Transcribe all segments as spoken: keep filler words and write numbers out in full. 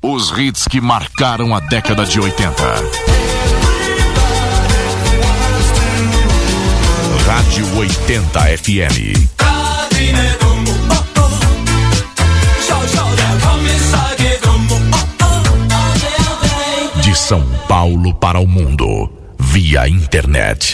Os hits que marcaram a década de oitenta. Rádio oitenta F M. De São Paulo para o mundo, via internet.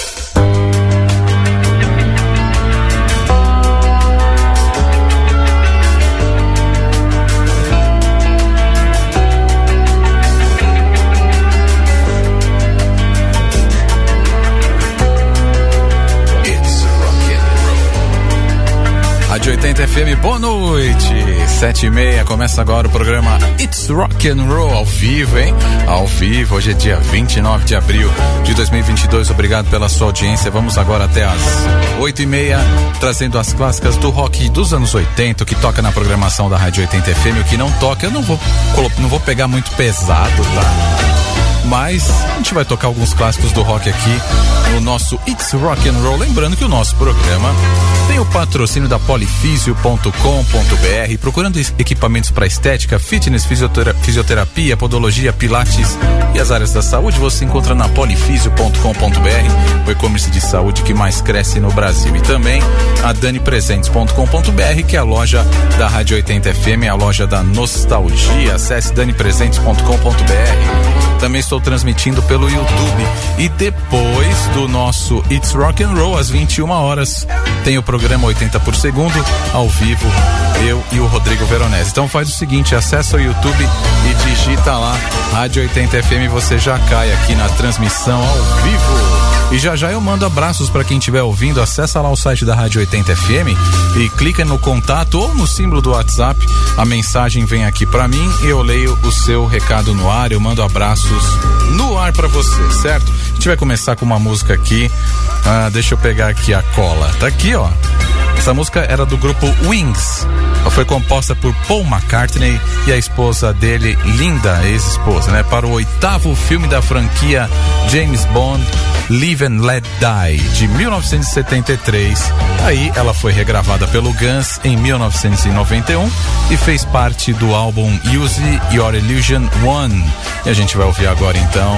Rádio oitenta F M, boa noite, sete e meia, começa agora o programa It's Rock and Roll ao vivo, hein? Ao vivo, hoje é dia vinte e nove de abril de dois mil e vinte e dois, obrigado pela sua audiência, vamos agora até às oito e meia, trazendo as clássicas do rock dos anos oitenta, o que toca na programação da Rádio oitenta F M, o que não toca, eu não vou, não vou pegar muito pesado, tá? Mas a gente vai tocar alguns clássicos do rock aqui no nosso It's Rock and Roll. Lembrando que o nosso programa tem o patrocínio da polifisio ponto com ponto b r. Procurando equipamentos para estética, fitness, fisiotera- fisioterapia, podologia, pilates e as áreas da saúde, você encontra na polifisio ponto com ponto b r, o e-commerce de saúde que mais cresce no Brasil. E também a dani presentes ponto com ponto b r, que é a loja da Rádio oitenta F M, a loja da nostalgia. Acesse dani presentes ponto com ponto b r. Também estou transmitindo pelo YouTube. E depois do nosso It's Rock and Roll, às vinte e uma horas, tem o programa oitenta por segundo, ao vivo, eu e o Rodrigo Veronese. Então faz o seguinte, acessa o YouTube e digita lá Rádio oitenta F M, você já cai aqui na transmissão ao vivo. E já já eu mando abraços para quem estiver ouvindo. Acessa lá o site da Rádio oitenta F M e clica no contato ou no símbolo do WhatsApp. A mensagem vem aqui para mim e eu leio o seu recado no ar. Eu mando abraços no ar para você, certo? A gente vai começar com uma música aqui. Ah, deixa eu pegar aqui a cola. Tá aqui, ó. Essa música era do grupo Wings. Ela foi composta por Paul McCartney e a esposa dele, Linda, ex-esposa, né? Para o oitavo filme da franquia James Bond, Live and Let Die, de mil novecentos e setenta e três. Aí ela foi regravada pelo Guns em mil novecentos e noventa e um e fez parte do álbum Use Your Illusion one. E a gente vai ouvir agora então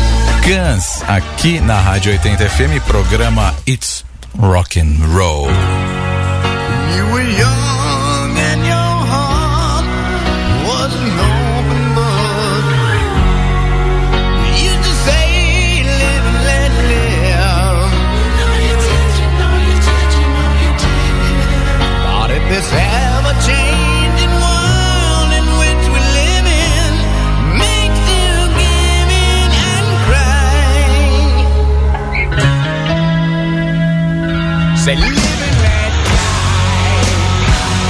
Guns aqui na Rádio oitenta F M, programa It's Rock and Roll. You were young and your heart was an open book. You used to say, live and let live. Know you did, you know you did, you know you did. Thought if this ever-changing world in which we live in makes you give in and cry. Say, live and let die.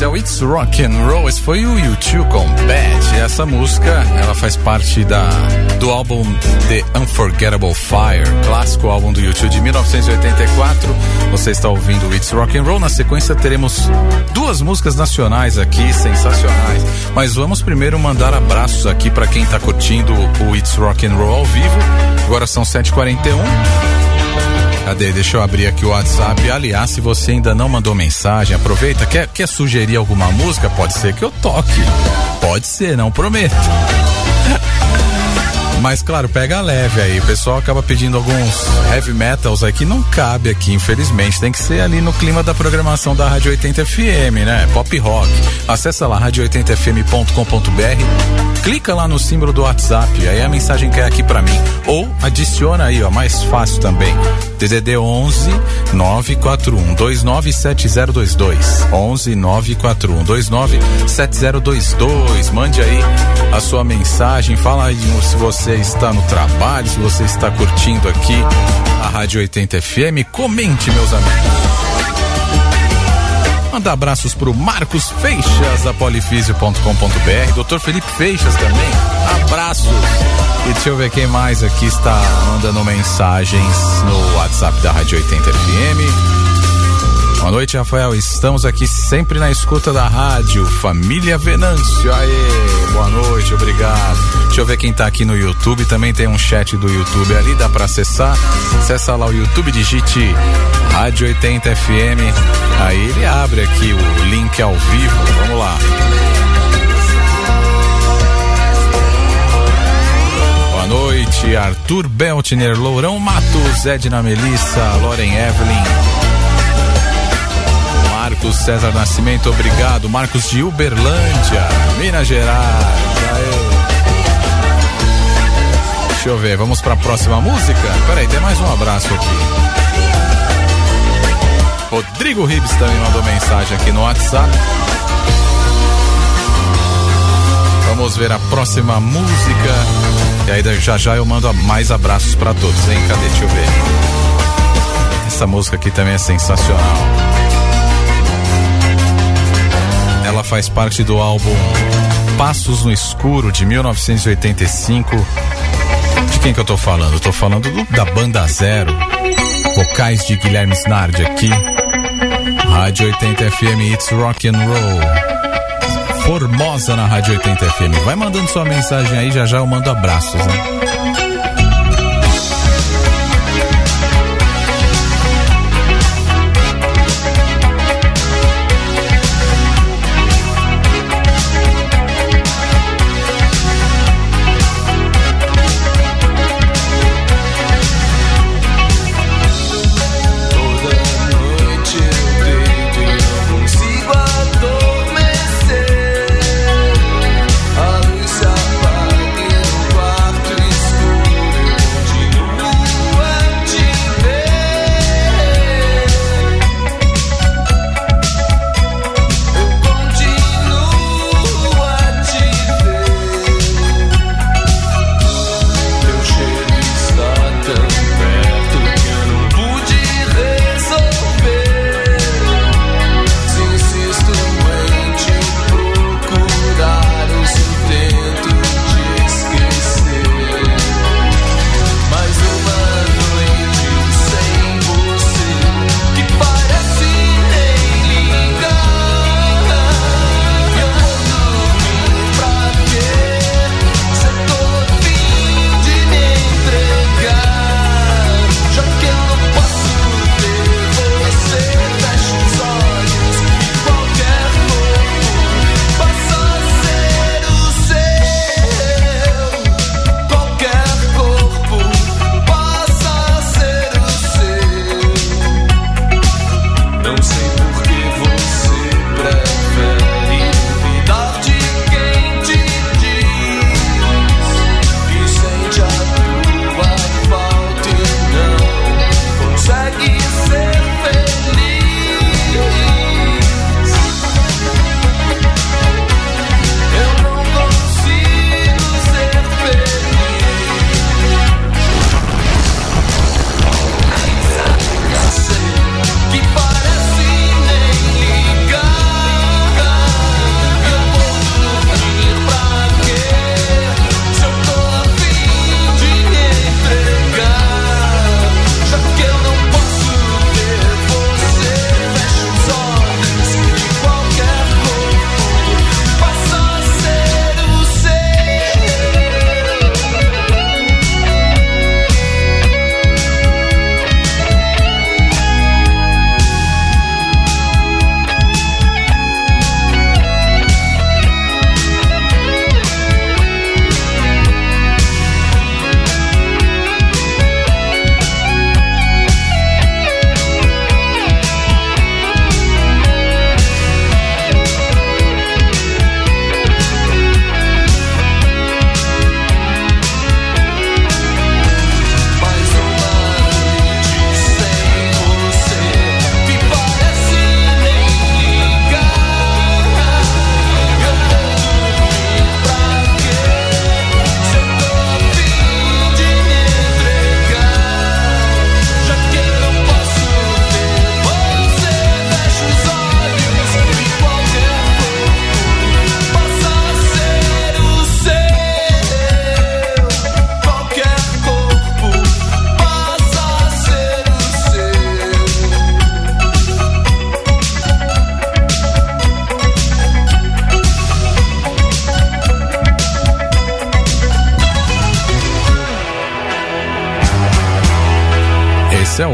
o It's Rock and Roll. Esse foi o U dois com Bad. E essa música, ela faz parte da, do álbum The Unforgettable Fire, clássico álbum do U dois de mil novecentos e oitenta e quatro. Você está ouvindo o It's Rock and Roll. Na sequência teremos duas músicas nacionais aqui, sensacionais. Mas vamos primeiro mandar abraços aqui para quem está curtindo o It's Rock and Roll ao vivo. Agora são sete e quarenta e um. Cadê? Deixa eu abrir aqui o WhatsApp. Aliás, se você ainda não mandou mensagem, aproveita. Quer, quer sugerir alguma música? Pode ser que eu toque. Pode ser, não prometo. Mas claro, pega leve aí. O pessoal acaba pedindo alguns heavy metals aí que não cabe aqui, infelizmente. Tem que ser ali no clima da programação da Rádio oitenta F M, né? Pop rock. Acessa lá rádio oitenta f m ponto com ponto b r. Clica lá no símbolo do WhatsApp, aí a mensagem cai aqui pra mim. Ou adiciona aí, ó, mais fácil também. D D D onze nove quatro um dois nove sete zero dois dois. onze nove quatro um dois nove sete zero dois dois. Mande aí a sua mensagem, fala aí se você está no trabalho, se você está curtindo aqui a Rádio oitenta F M, comente, meus amigos. Manda abraços pro Marcos Feixas, da polifísio ponto com ponto b r, doutor Felipe Feixas também, abraços. E deixa eu ver quem mais aqui está mandando mensagens no WhatsApp da Rádio oitenta F M. Boa noite, Rafael, estamos aqui sempre na escuta da rádio, família Venâncio, aê, boa noite, obrigado. Deixa eu ver quem tá aqui no YouTube, também tem um chat do YouTube ali, dá pra acessar, acessa lá o YouTube, digite Rádio oitenta F M, aí ele abre aqui o link ao vivo, vamos lá. Boa noite, Arthur Beltner, Lourão Matos, Edna Melissa, Loren Evelyn, Marcos César Nascimento, obrigado. Marcos de Uberlândia, Minas Gerais. Aê. Deixa eu ver, vamos para a próxima música? Peraí, tem mais um abraço aqui. Rodrigo Ribes também mandou mensagem aqui no WhatsApp. Vamos ver a próxima música. E aí já já eu mando mais abraços para todos, hein? Cadê? Deixa eu ver. Essa música aqui também é sensacional. Ela faz parte do álbum Passos no Escuro, de mil novecentos e oitenta e cinco. De quem que eu tô falando? Eu tô falando do, da Banda Zero. Vocais de Guilherme Snardi aqui. Rádio oitenta F M, It's Rock and Roll. Formosa na Rádio oitenta F M. Vai mandando sua mensagem aí, já já eu mando abraços, né? A luz se apaga e o quarto escuro.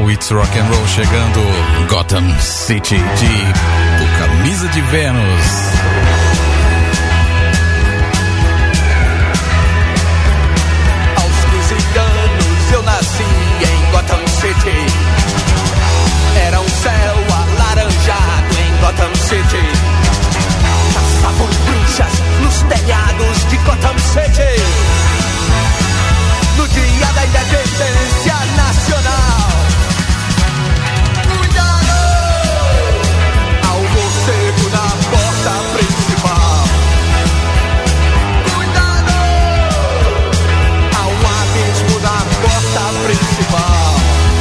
o It's Rock and Roll chegando, Gotham City de o Camisa de Vênus. Aos quinze anos eu nasci em Gotham City. Era um céu alaranjado em Gotham City. Caçavam bruxas nos telhados de Gotham City. No dia da independência nacional. Cuidado! Ao morcego na porta principal. Cuidado! Ao abismo na porta principal.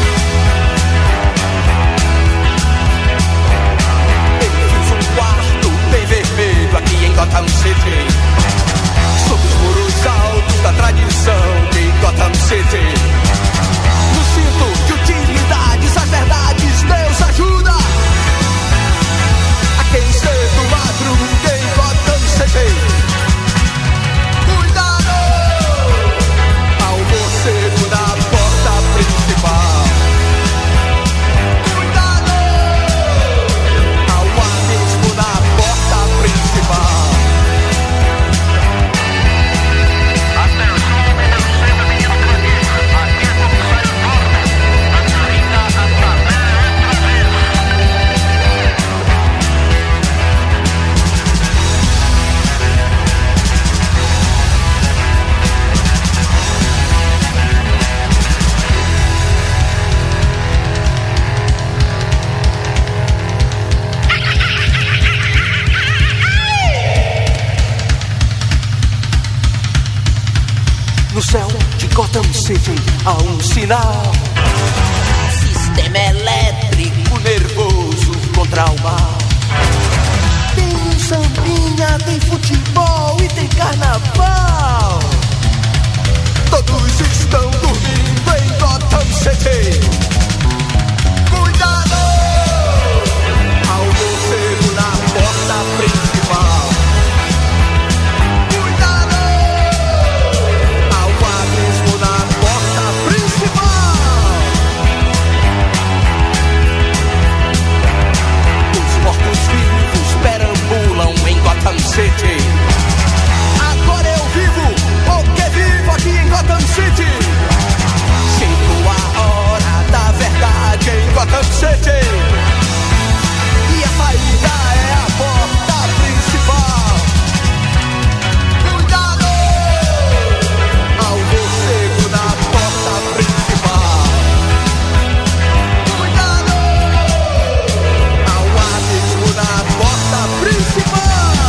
Eu fiz um quarto bem vermelho aqui em Gotham City. Sob os muros altos da tradição de Gotham City. No cinto de utilidades, as verdades, Deus ajuda a quem cedo madruga em Gotham City. Cuidado ao morcego na porta principal. Cuidado ao abismo na porta principal. No céu de Gotham City há um sinal. Sistema elétrico nervoso contra o mal. Tem sambinha, tem futebol e tem carnaval. Todos estão dormindo em Gotham City. Cuidado ao morcego na porta principal. Gotham City. Agora eu vivo, ou que vivo aqui em Gotham City. Chegou a hora da verdade em Gotham City. E a saída é a porta principal. Cuidado ao morcego na porta principal. Cuidado ao abismo na porta principal.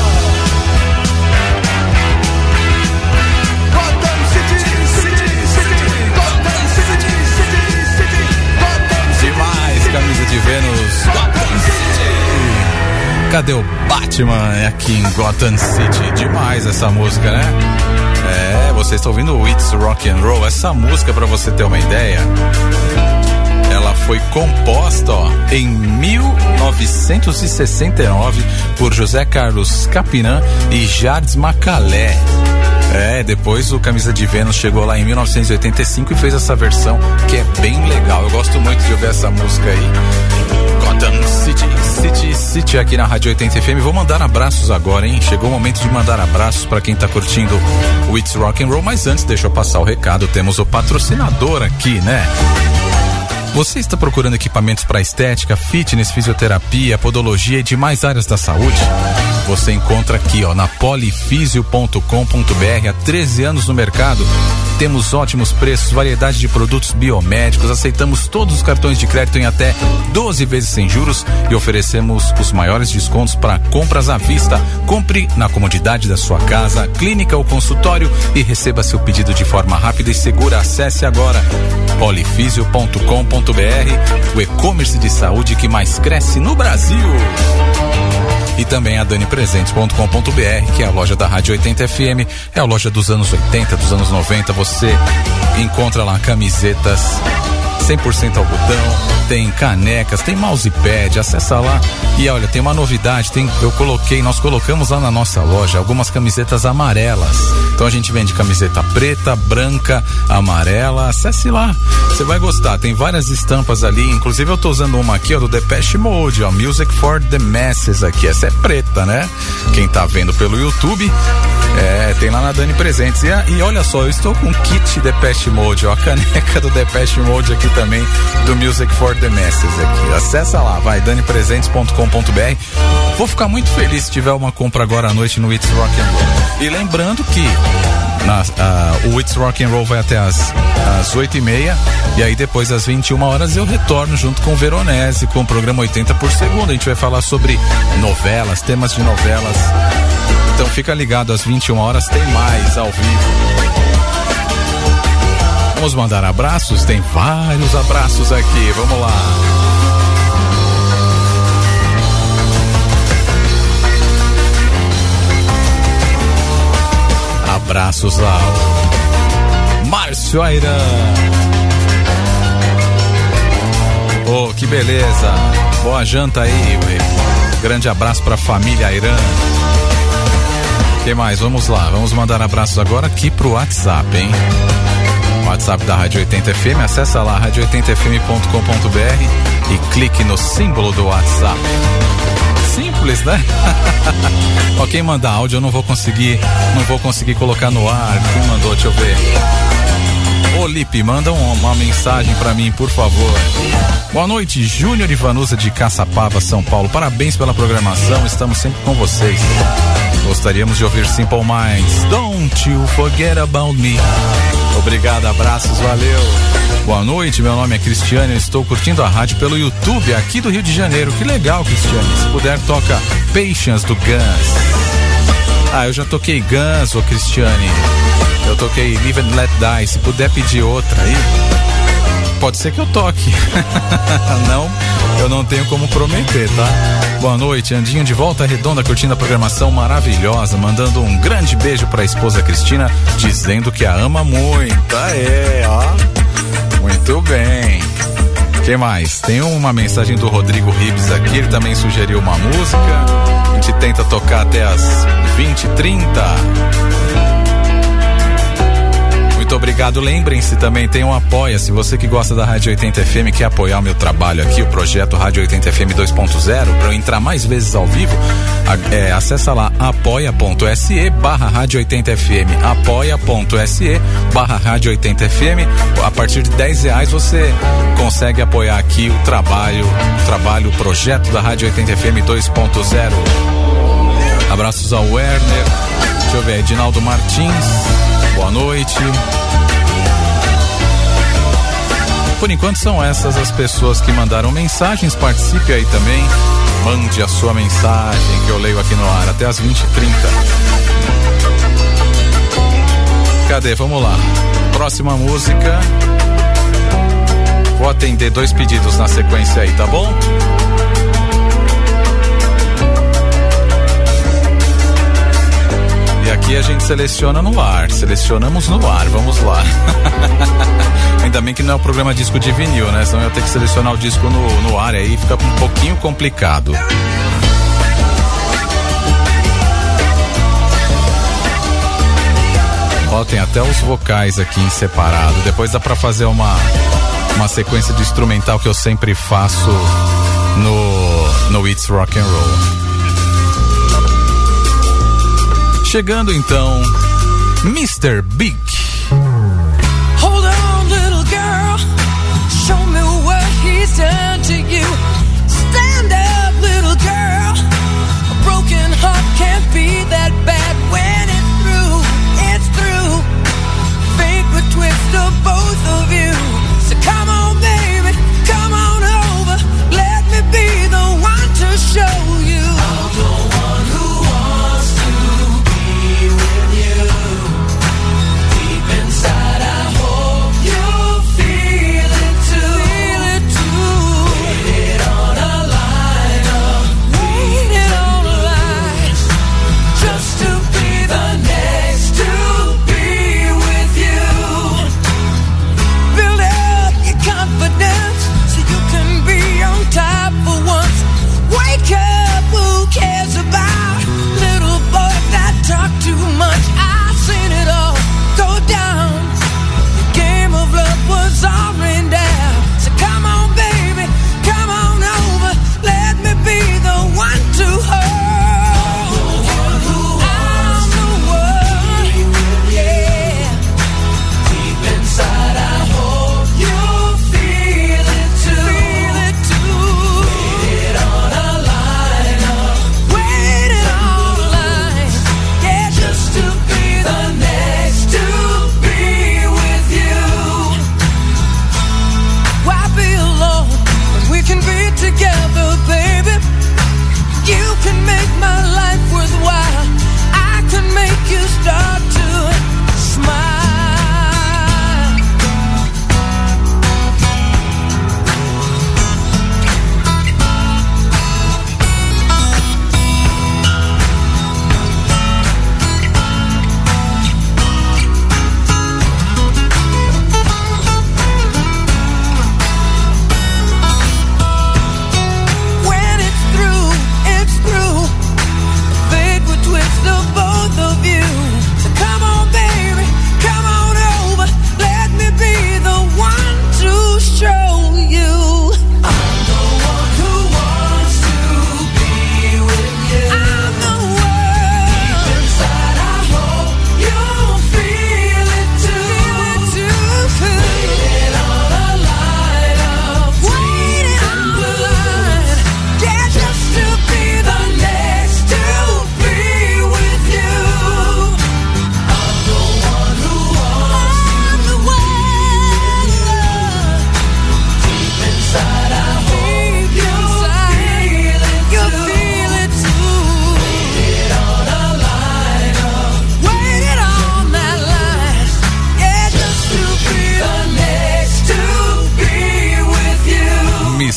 Camisa de Vênus, Gotham City. Cadê o Batman aqui em Gotham City? Demais essa música, né? É, vocês estão ouvindo o It's Rock and Roll. Essa música, pra você ter uma ideia, ela foi composta, ó, em mil novecentos e sessenta e nove por José Carlos Capinã e Jardim Macalé. É, depois o Camisa de Vênus chegou lá em mil novecentos e oitenta e cinco e fez essa versão que é bem legal. Eu gosto muito de ouvir essa música aí. Gotham City, City, City aqui na Rádio oitenta F M. Vou mandar abraços agora, hein? Chegou o momento de mandar abraços para quem tá curtindo o It's Rock and Roll, mas antes deixa eu passar o recado. Temos o patrocinador aqui, né? Você está procurando equipamentos para estética, fitness, fisioterapia, podologia e demais áreas da saúde? Você encontra aqui, ó, na polifisio ponto com ponto br. Há treze anos no mercado. Temos ótimos preços, variedade de produtos biomédicos, aceitamos todos os cartões de crédito em até doze vezes sem juros e oferecemos os maiores descontos para compras à vista. Compre na comodidade da sua casa, clínica ou consultório e receba seu pedido de forma rápida e segura. Acesse agora polifisio ponto com ponto br, o e-commerce de saúde que mais cresce no Brasil. E também a dani presentes ponto com ponto br, que é a loja da Rádio oitenta F M, é a loja dos anos oitenta, dos anos noventa. Você encontra lá camisetas cem por cento algodão, tem canecas, tem mousepad, acessa lá. E olha, tem uma novidade, tem, eu coloquei, nós colocamos lá na nossa loja algumas camisetas amarelas. Então a gente vende camiseta preta, branca, amarela, acesse lá, você vai gostar, tem várias estampas ali, inclusive eu tô usando uma aqui, ó, do Depeche Mode, ó, Music for the Masses aqui, essa é preta, né? Quem tá vendo pelo YouTube, é, tem lá na Dani Presentes. E, e olha só, eu estou com um kit Depeche Mode, ó, a caneca do Depeche Mode aqui também, do Music for the Masses aqui. Acessa lá, vai, dani presentes ponto com ponto b r. Vou ficar muito feliz se tiver uma compra agora à noite no It's Rock and Roll. E lembrando que na, uh, o It's Rock and Roll vai até as, as oito e meia, e aí depois às vinte e uma horas eu retorno junto com o Veronese, com o programa oitenta por segundo. A gente vai falar sobre novelas, temas de novelas. Então fica ligado, às vinte e uma horas tem mais ao vivo. Vamos mandar abraços? Tem vários abraços aqui, vamos lá. Abraços ao Márcio Airan. Oh, que beleza. Boa janta aí. Grande abraço pra família Airan. Que mais? Vamos lá, vamos mandar abraços agora aqui pro WhatsApp, hein? WhatsApp da Rádio oitenta F M, acessa lá rádio oitenta f m ponto com ponto b r e clique no símbolo do WhatsApp. Simples, né? Ó, quem manda áudio eu não vou conseguir, não vou conseguir colocar no ar. Quem mandou, deixa eu ver. Ô Lipe, manda um, uma mensagem pra mim, por favor. Boa noite, Júnior e Vanusa de Caçapava, São Paulo. Parabéns pela programação, estamos sempre com vocês. Gostaríamos de ouvir Simple Minds, Don't You Forget About Me. Obrigado, abraços, valeu. Boa noite, meu nome é Cristiane, eu estou curtindo a rádio pelo YouTube aqui do Rio de Janeiro. Que legal, Cristiane. Se puder, toca Patience do Guns. Ah, eu já toquei Guns, ô Cristiane. Eu toquei Live and Let Die. Se puder pedir outra aí, pode ser que eu toque. Não, eu não tenho como prometer, tá? Boa noite, Andinho de volta redonda, curtindo a programação maravilhosa, mandando um grande beijo pra esposa Cristina, dizendo que a ama muito. Ah, é, ó. Muito bem. Que mais? Tem uma mensagem do Rodrigo Ribes aqui, ele também sugeriu uma música. A gente tenta tocar até as vinte e trinta. Muito obrigado, lembrem-se também, tem um Apoia-se, você que gosta da Rádio oitenta F M, quer apoiar o meu trabalho aqui, o projeto Rádio oitenta F M dois ponto zero, para eu entrar mais vezes ao vivo, é, acessa lá apoia.se barra Rádio oitenta F M, apoia.se barra Rádio oitenta F M, a partir de dez reais você consegue apoiar aqui o trabalho, o trabalho, o projeto da Rádio oitenta F M dois ponto zero. Abraços ao Werner, deixa eu ver, Edinaldo Martins, boa noite. Por enquanto são essas as pessoas que mandaram mensagens. Participe aí também, mande a sua mensagem que eu leio aqui no ar até as vinte e trinta. Cadê? Vamos lá. Próxima música. Vou atender dois pedidos na sequência aí, tá bom? E aqui a gente seleciona no ar, selecionamos no ar, vamos lá. Ainda bem que não é o programa disco de vinil, né? Senão eu ia ter que selecionar o disco no, no ar, aí fica um pouquinho complicado. Ó, tem até os vocais aqui em separado. Depois dá pra fazer uma, uma sequência de instrumental que eu sempre faço no, no It's Rock and Roll. Chegando então, mister Big. Hold on, little girl, show me what he's done to you. Stand up, little girl, a broken heart can't be that bad when it's through, it's through. Fate would twist of both of you. So come on, baby, come on over, let me be the one to show you. I'm the one who wants to with you, deep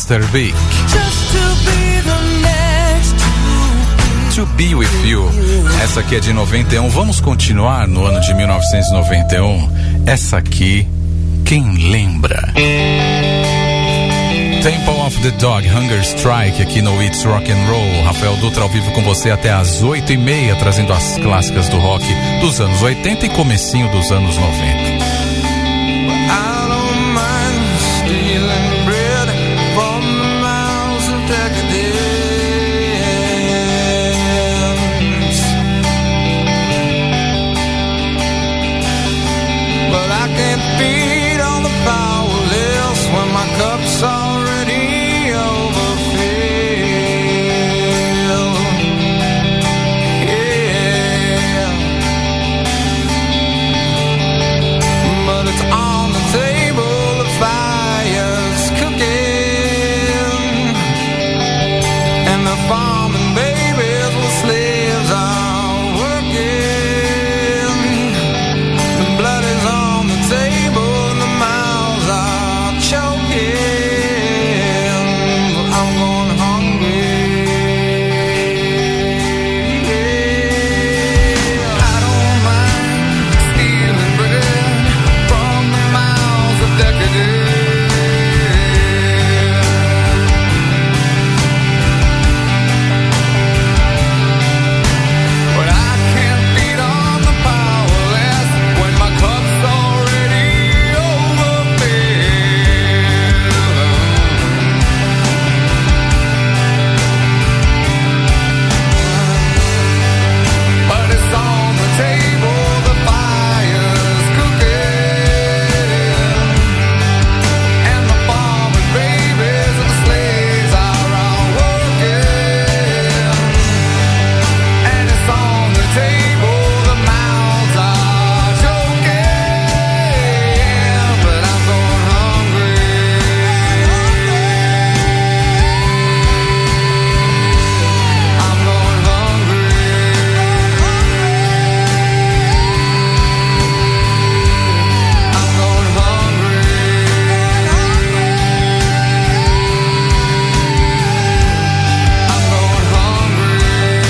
mister Big. Just to be the next To Be With You. Essa aqui é de noventa e um. Vamos continuar no ano de mil novecentos e noventa e um. Essa aqui, quem lembra? Temple of the Dog, Hunger Strike, aqui no It's Rock and Roll. Rafael Dutra ao vivo com você até às oito e meia, trazendo as clássicas do rock dos anos oitenta e comecinho dos anos noventa. I don't mind stealing bread from the mouths of decadence, but I can't feed on the powerless when my cup's already overfilled. Yeah, but it's on the table, the fire's cooking, and the farming babies with slaves are working. The blood is on the table and the mouths are choking. I'm going hungry. I don't mind stealing bread from the mouths of decadence, but I can't feed on the powerless when my cup's already overfilled. But it's on the table, the fire's cooking, and the farming babies and the slaves are all working. And it's on the table, the mouths are choking, but I'm going hungry. I'm going hungry. I'm going hungry. I'm going hungry.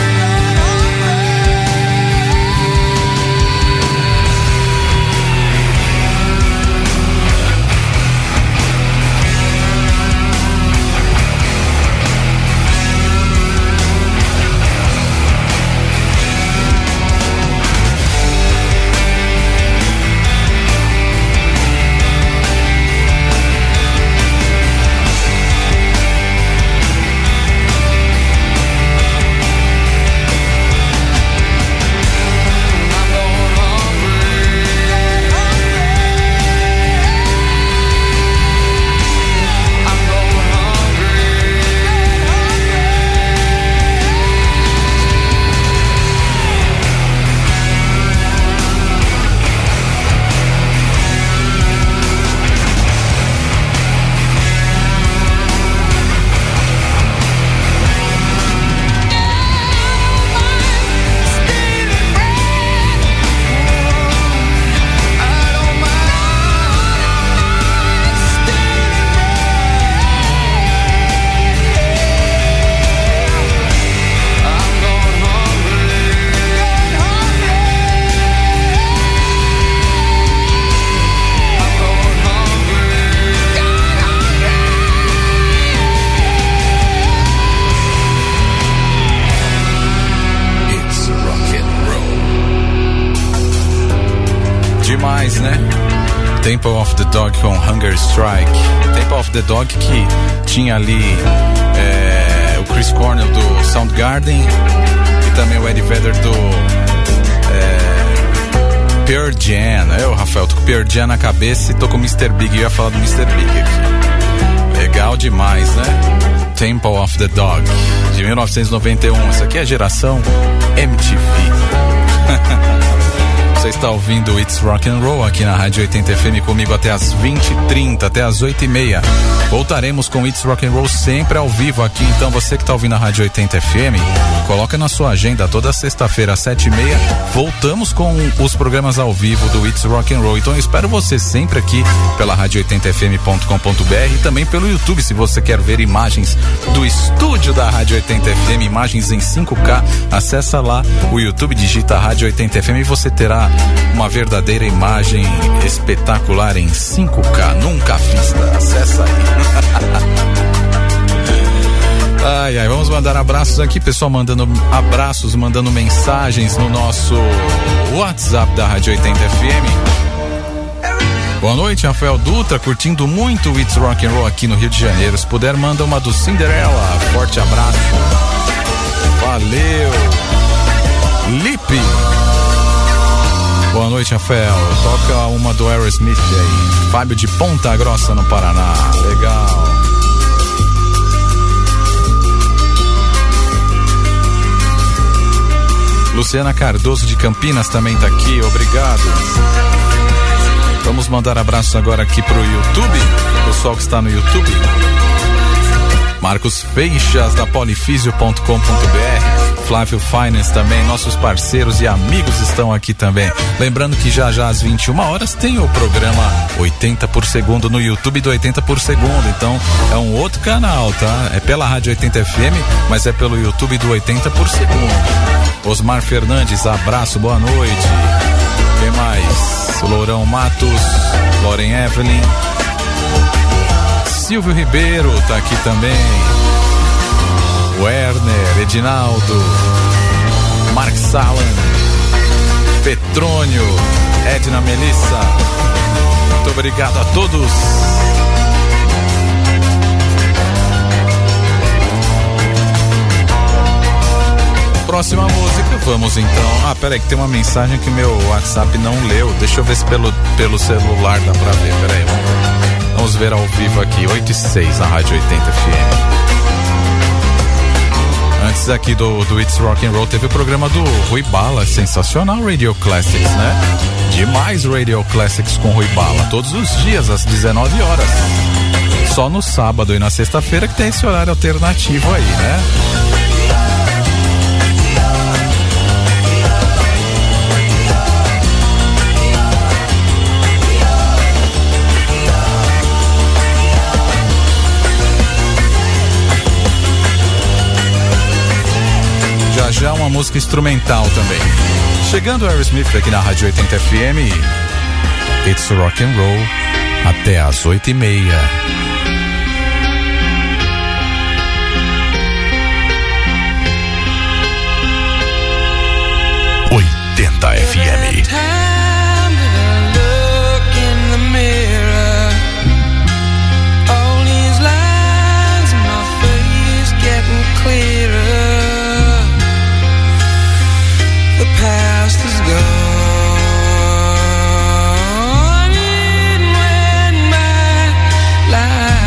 It's Rock and Roll. Demais, né? Temple of the Dog com Hunger Strike. Temple of the Dog que tinha ali é, o Chris Cornell do Soundgarden e também o Eddie Vedder do é, Pearl Jam. Eu, Rafael, tô com Pearl Jam na cabeça e tô com o mister Big. Eu ia falar do mister Big aqui. Legal demais, né? Temple of the Dog de mil novecentos e noventa e um. Essa aqui é a geração M T V. Você está ouvindo It's Rock and Roll aqui na Rádio oitenta F M comigo até as vinte e trinta, até as oito e meia. Voltaremos com It's Rock and Roll sempre ao vivo aqui. Então você que está ouvindo a Rádio oitenta F M, coloca na sua agenda, toda sexta-feira às sete e meia, voltamos com os programas ao vivo do It's Rock and Roll. Então eu espero você sempre aqui pela rádio oitenta f m ponto com ponto b r e também pelo YouTube, se você quer ver imagens do estúdio da Rádio oitenta F M, imagens em cinco K, acessa lá o YouTube, digita Rádio oitenta F M e você terá uma verdadeira imagem espetacular em cinco K, nunca vista. Acessa aí. Ai, ai, vamos mandar abraços aqui, pessoal mandando abraços, mandando mensagens no nosso WhatsApp da Rádio oitenta F M. Boa noite, Rafael Dutra, curtindo muito o It's Rock and Roll aqui no Rio de Janeiro. Se puder, manda uma do Cinderella. Forte abraço. Valeu. Lipe. Boa noite, Rafael. Toca uma do Aerosmith aí. Fábio de Ponta Grossa, no Paraná. Legal. Luciana Cardoso de Campinas também tá aqui. Obrigado. Vamos mandar abraços agora aqui pro YouTube, pessoal que está no YouTube. Marcos Feixas da polifísio ponto com ponto b r, Flávio Finance também, nossos parceiros e amigos estão aqui também. Lembrando que já já às vinte e uma horas tem o programa oitenta por segundo no YouTube do oitenta por segundo, então é um outro canal, tá? É pela Rádio oitenta F M, mas é pelo YouTube do oitenta por segundo. Osmar Fernandes, abraço, boa noite. Quem mais? Lourão Matos, Loren Evelyn, Silvio Ribeiro tá aqui também, Werner, Edinaldo, Mark Salan, Petrônio, Edna Melissa, muito obrigado a todos. Próxima música, vamos então. Ah, peraí, que tem uma mensagem que meu WhatsApp não leu. Deixa eu ver se pelo, pelo celular dá pra ver. Peraí, vamos, vamos ver ao vivo aqui. oito e seis na Rádio oitenta F M. Antes aqui do, do It's Rock and Roll, teve o programa do Rui Bala, sensacional, Radio Classics, né? Demais Radio Classics com Rui Bala, todos os dias às dezenove horas. Só no sábado e na sexta-feira que tem esse horário alternativo aí, né? Já uma música instrumental também. Chegando o Aerosmith aqui na Rádio oitenta F M. It's Rock and Roll até às oito e meia. oitenta F M. Past is gone, and when my life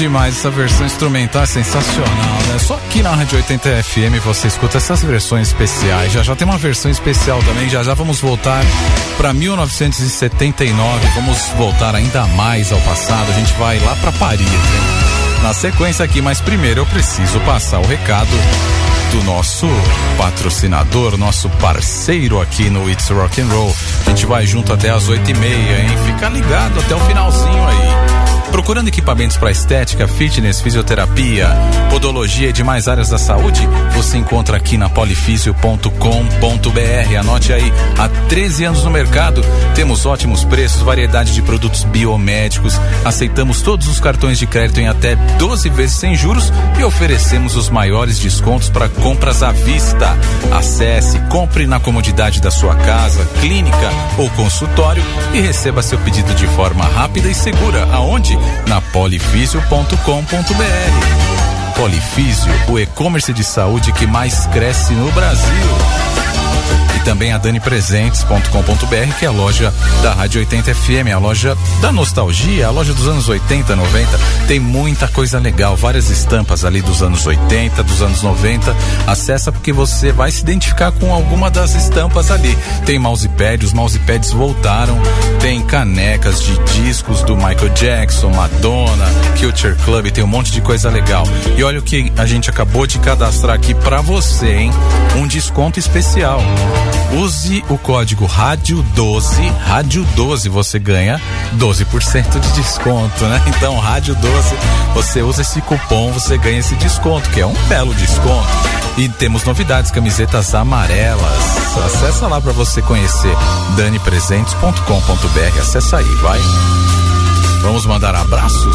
demais, essa versão instrumental é sensacional, né? Só aqui na Rádio oitenta F M você escuta essas versões especiais. Já já tem uma versão especial também, já já vamos voltar para mil novecentos e setenta e nove, vamos voltar ainda mais ao passado, a gente vai lá para Paris, hein? Na sequência aqui, mas primeiro eu preciso passar o recado do nosso patrocinador, nosso parceiro aqui no It's Rock and Roll. A gente vai junto até as oito e meia, hein? Fica ligado até o finalzinho aí. Procurando equipamentos para estética, fitness, fisioterapia, podologia e demais áreas da saúde, você encontra aqui na polifísio ponto com ponto b r. Anote aí, há treze anos no mercado, temos ótimos preços, variedade de produtos biomédicos, aceitamos todos os cartões de crédito em até doze vezes sem juros e oferecemos os maiores descontos para compras à vista. Acesse, compre na comodidade da sua casa, clínica ou consultório e receba seu pedido de forma rápida e segura. Aonde? Na polifísio ponto com ponto b r. Polifísio, o e-commerce de saúde que mais cresce no Brasil. E também a dani presentes ponto com ponto b r, que é a loja da Rádio oitenta F M, a loja da nostalgia, a loja dos anos oitenta, noventa. Tem muita coisa legal, várias estampas ali dos anos oitenta, dos anos noventa. Acessa porque você vai se identificar com alguma das estampas ali. Tem mousepad, os mousepads voltaram. Tem canecas de discos do Michael Jackson, Madonna, Culture Club, tem um monte de coisa legal. E olha o que a gente acabou de cadastrar aqui pra você, hein? Um desconto especial. Use o código rádio doze, rádio doze, você ganha doze por cento de desconto, né? Então, rádio doze, você usa esse cupom, você ganha esse desconto, que é um belo desconto. E temos novidades, camisetas amarelas. Acessa lá para você conhecer dani presentes ponto com ponto b r. Acessa aí, vai. Vamos mandar abraços?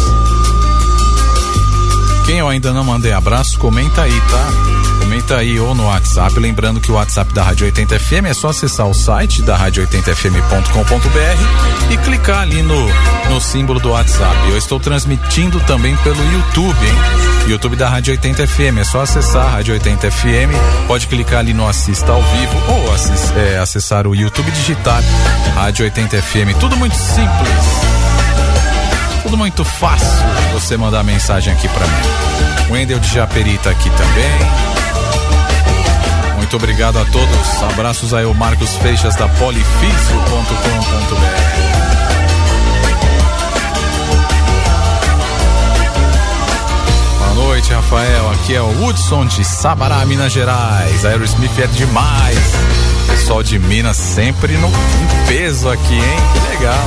Quem eu ainda não mandei abraço, comenta aí, tá? Comenta aí ou no WhatsApp, lembrando que o WhatsApp da Rádio oitenta F M é só acessar o site da rádio oitenta f m ponto com ponto b r e clicar ali no, no símbolo do WhatsApp. Eu estou transmitindo também pelo YouTube, hein? YouTube da Rádio oitenta F M, é só acessar a Rádio oitenta F M, pode clicar ali no assista ao vivo ou assist, é, acessar o YouTube e digitar Rádio oitenta F M, tudo muito simples. Tudo muito fácil você mandar mensagem aqui pra mim. O Wendel de Japeri tá aqui também. Muito obrigado a todos. Abraços aí ao Marcos Feixas da polifísio ponto com ponto b r. Boa noite, Rafael. Aqui é o Hudson de Sabará, Minas Gerais. Aerosmith é demais. Pessoal de Minas sempre no em peso aqui, hein? Que legal.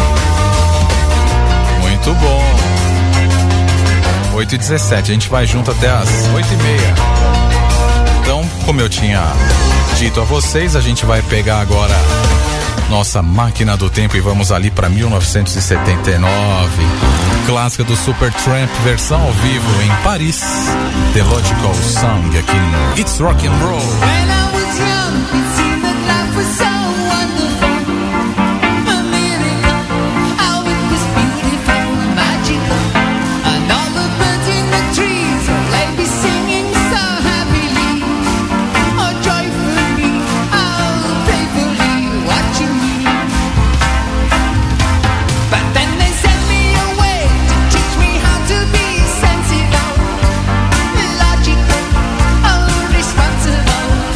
Muito bom. oito e dezessete, a gente vai junto até as oito e meia. Então, como eu tinha dito a vocês, a gente vai pegar agora nossa máquina do tempo e vamos ali para mil novecentos e setenta e nove. Clássica do Supertramp, versão ao vivo em Paris. The Logical Song aqui no It's Rock and Roll. When I was young, it seemed that life was so wonderful. Responsible.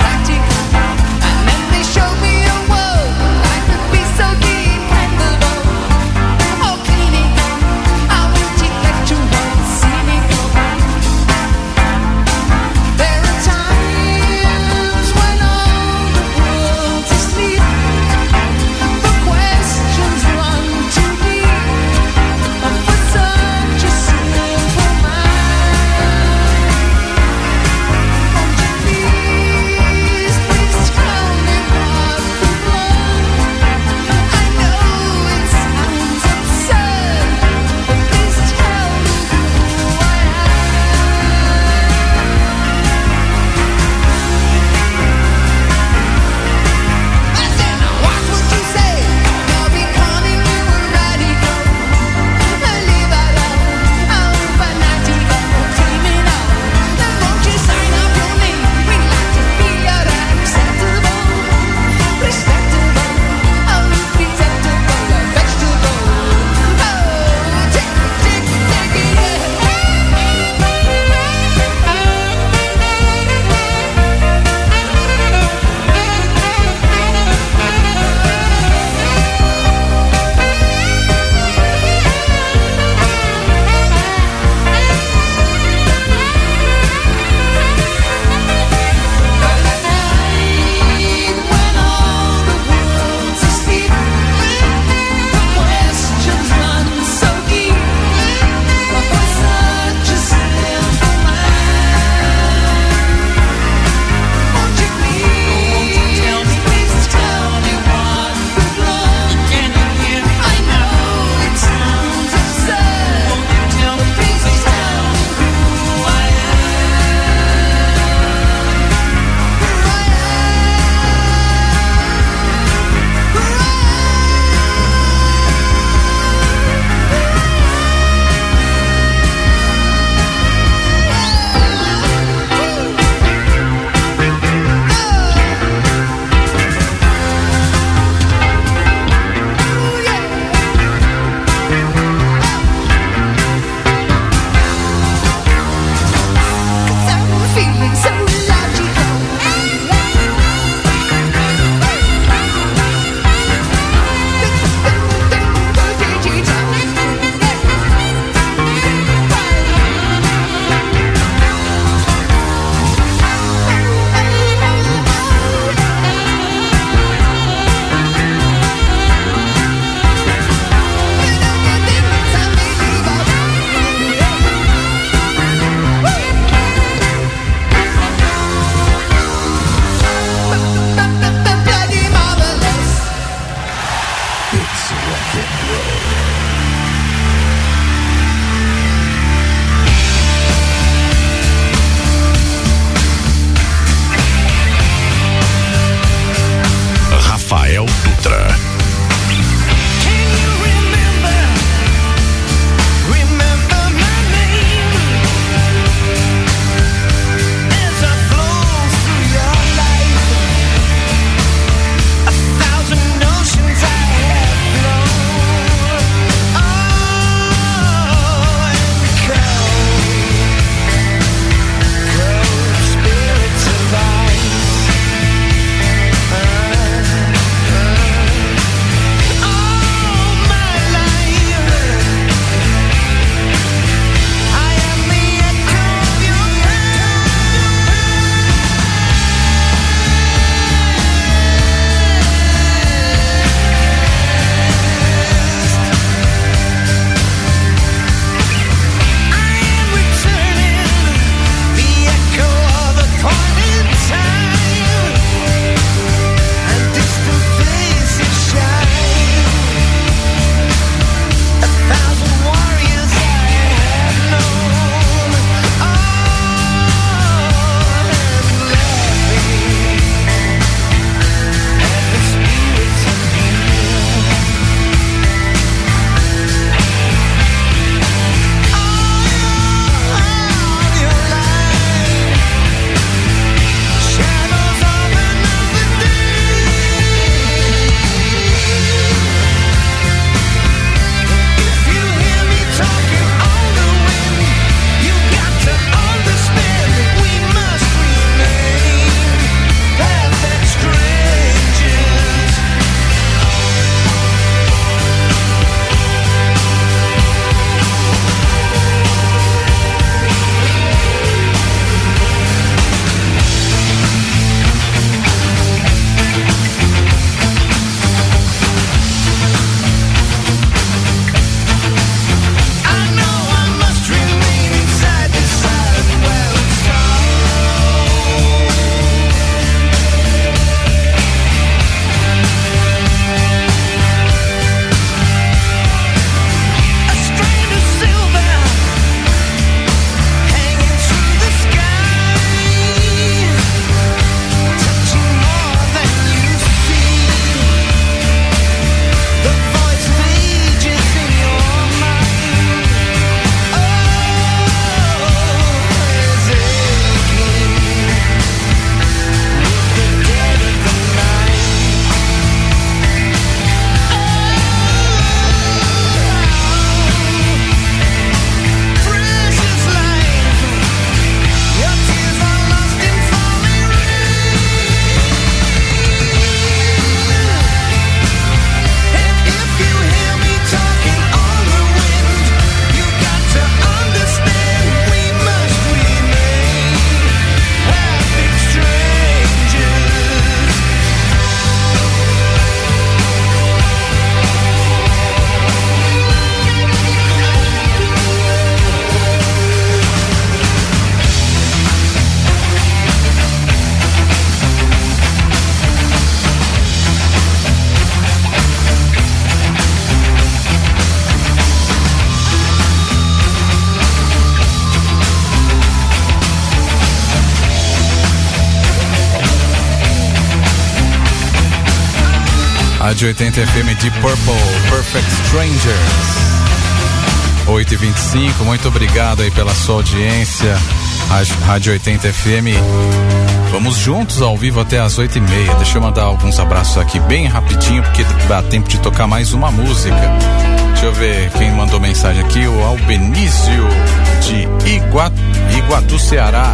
Rádio oitenta F M de Purple, Perfect Strangers. oito e vinte e cinco, muito obrigado aí pela sua audiência. Rádio oitenta F M. Vamos juntos ao vivo até as oito e meia. Deixa eu mandar alguns abraços aqui bem rapidinho, porque dá tempo de tocar mais uma música. Deixa eu ver quem mandou mensagem aqui. O Albenício de Igua, Iguatu, Ceará.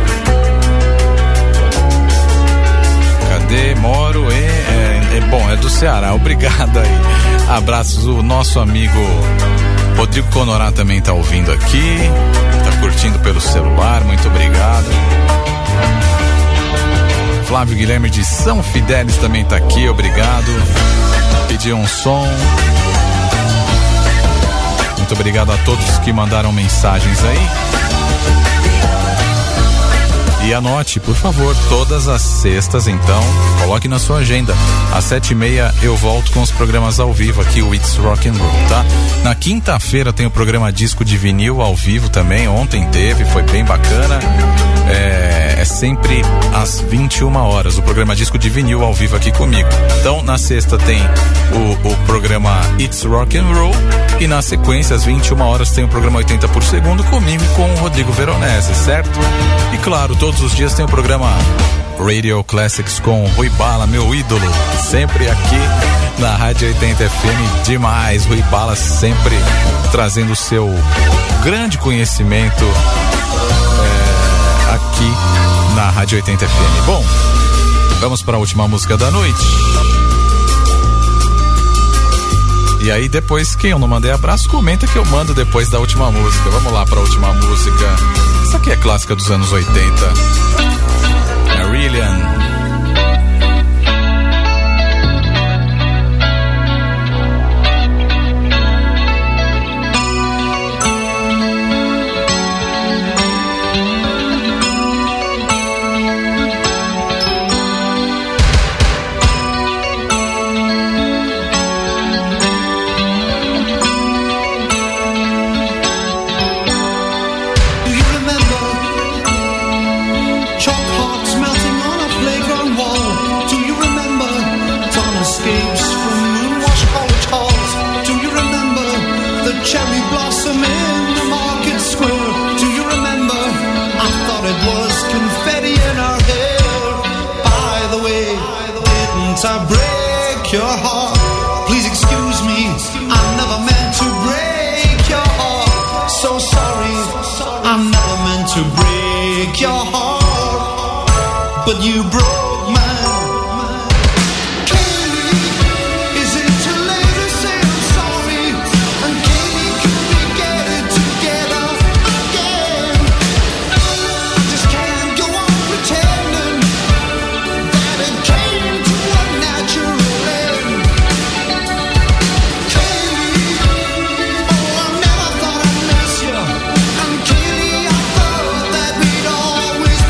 Cadê? Moro em... É, é bom, é do Ceará. Obrigado aí. Abraços. O nosso amigo Rodrigo Conorá também tá ouvindo aqui. Tá curtindo pelo celular. Muito obrigado. Flávio Guilherme de São Fidélis também tá aqui. Obrigado. Pediu um som. Muito obrigado a todos que mandaram mensagens aí. E anote, por favor, todas as sextas, então, coloque na sua agenda. Às sete e meia eu volto com os programas ao vivo aqui, o It's Rock and Roll, tá? Na quinta-feira tem o programa Disco de Vinil ao vivo também. Ontem teve, foi bem bacana. É, é sempre às vinte e uma horas, o programa Disco de Vinil ao vivo aqui comigo. Então, na sexta tem o, o programa It's Rock and Roll e na sequência, às vinte e uma horas, tem o programa oitenta por segundo comigo e com o Rodrigo Veronese, certo? E claro, todos os dias tem o programa Radio Classics com Rui Bala, meu ídolo, sempre aqui na Rádio oitenta F M. Demais, Rui Bala sempre trazendo o seu grande conhecimento é, aqui na Rádio oitenta F M. Bom, vamos para a última música da noite. E aí depois, quem eu não mandei abraço, comenta que eu mando depois da última música. Vamos lá para a última música. Essa aqui é clássica dos anos oitenta. Marillion. Cherry blossom in the market square. Do you remember? I thought it was confetti in our hair. By the way, didn't I break your heart? Please excuse me, I never meant to break your heart. So sorry, I never meant to break your heart. But you broke mine. Always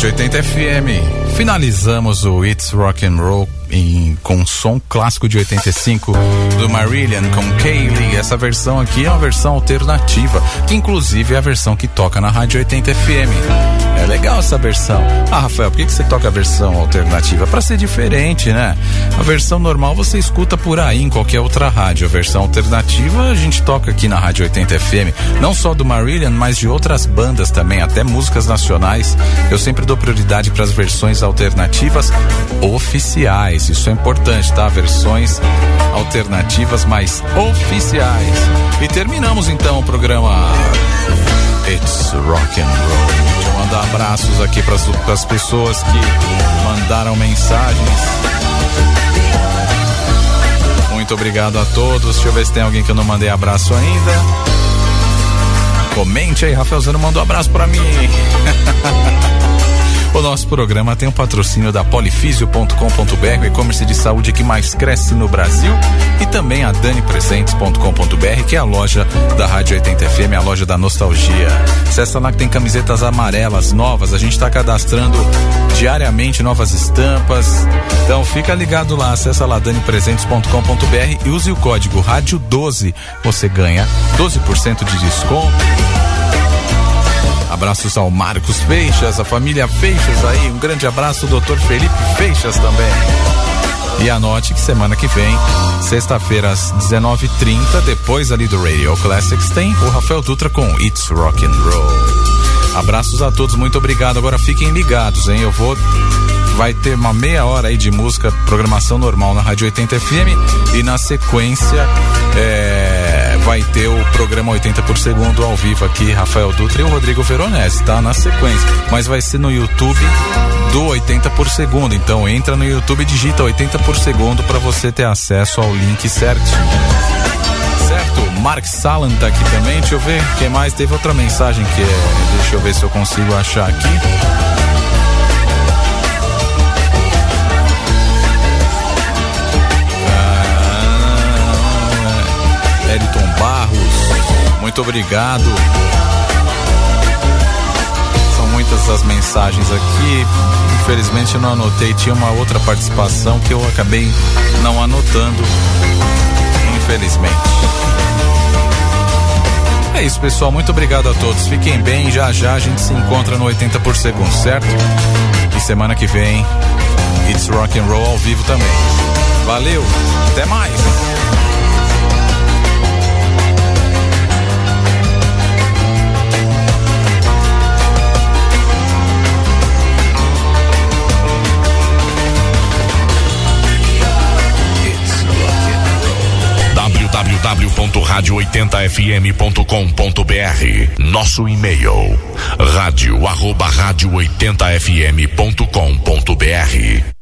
Rádio oitenta F M. Finalizamos o It's Rock and Roll em, com um som clássico de oitenta e cinco do Marillion com Kaylee. Essa versão aqui é uma versão alternativa, que inclusive é a versão que toca na Rádio oitenta F M. É legal essa versão. Ah, Rafael, por que, que você toca a versão alternativa? Pra ser diferente, né? A versão normal você escuta por aí em qualquer outra rádio. A versão alternativa a gente toca aqui na Rádio oitenta F M. Não só do Marillion, mas de outras bandas também, até músicas nacionais. Eu sempre dou prioridade para as versões alternativas oficiais. Isso é importante, tá? Versões alternativas, mas oficiais. E terminamos então o programa It's Rock and Roll. Deixa eu mandar abraços aqui para as pessoas que mandaram mensagens. Muito obrigado a todos. Deixa eu ver se tem alguém que eu não mandei abraço ainda. Comente aí, Rafael, você não mandou abraço para mim. O nosso programa tem um patrocínio da polifisio ponto com ponto br, o e-commerce de saúde que mais cresce no Brasil, e também a dani presentes ponto com ponto br, que é a loja da Rádio oitenta F M, a loja da nostalgia. Acessa lá que tem camisetas amarelas novas, a gente está cadastrando diariamente novas estampas, então fica ligado lá, acessa lá dani presentes ponto com ponto br e use o código rádio doze, você ganha doze por cento de desconto. Abraços ao Marcos Feixas, a família Feixas aí, um grande abraço, doutor Felipe Feixas também. E anote que semana que vem, sexta-feira às dezenove e trinta, depois ali do Radio Classics, tem o Rafael Dutra com It's Rock and Roll. Abraços a todos, muito obrigado. Agora fiquem ligados, hein? Eu vou... Vai ter uma meia hora aí de música, programação normal na Rádio oitenta F M, e na sequência é, vai ter o programa oitenta por segundo ao vivo aqui, Rafael Dutra e o Rodrigo Veronese, tá? Na sequência, mas vai ser no YouTube do oitenta por segundo, então entra no YouTube e digita oitenta por segundo para você ter acesso ao link certinho. Certo? Mark Salan tá aqui também, deixa eu ver quem mais, teve outra mensagem que é, deixa eu ver se eu consigo achar aqui. Eliton Barros, muito obrigado. São muitas as mensagens aqui, infelizmente eu não anotei, tinha uma outra participação que eu acabei não anotando, infelizmente. É isso, pessoal, muito obrigado a todos, fiquem bem, já já a gente se encontra no oitenta por segundo, certo? E semana que vem It's Rock and Roll ao vivo também. Valeu, até mais. w w w ponto rádio oitenta f m ponto com ponto b r. Nosso e-mail rádio arroba rádio oitenta f m ponto com ponto b r.